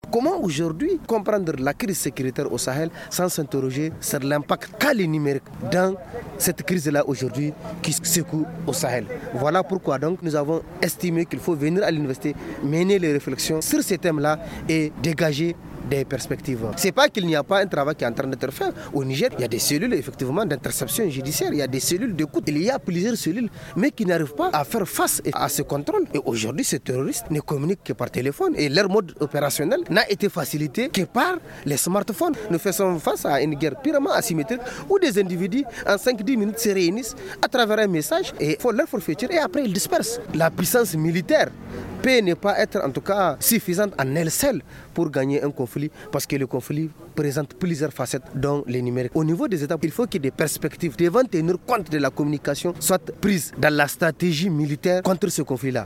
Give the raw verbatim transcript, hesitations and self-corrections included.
Comment aujourd'hui comprendre la crise sécuritaire au Sahel sans s'interroger sur l'impact qu'a le numérique dans cette crise-là aujourd'hui qui secoue au Sahel. Voilà pourquoi donc nous avons estimé qu'il faut venir à l'université, mener les réflexions sur ces thèmes-là et dégager des perspectives. C'est pas qu'il n'y a pas un travail qui est en train d'être fait. Au Niger, il y a des cellules effectivement d'interception judiciaire, il y a des cellules d'écoute, il y a plusieurs cellules, mais qui n'arrivent pas à faire face à ce contrôle. Et aujourd'hui, ces terroristes ne communiquent que par téléphone et leur mode opérationnel n'a été facilité que par les smartphones. Nous faisons face à une guerre purement asymétrique où des individus en cinq à dix minutes se réunissent à travers un message et font leur forfaiture et après ils dispersent. La puissance militaire peut ne pas être en tout cas suffisante en elle seule pour gagner un conflit parce que le conflit présente plusieurs facettes dont les numériques. Au niveau des États, il faut que des perspectives devant tenir compte de la communication soient prises dans la stratégie militaire contre ce conflit-là.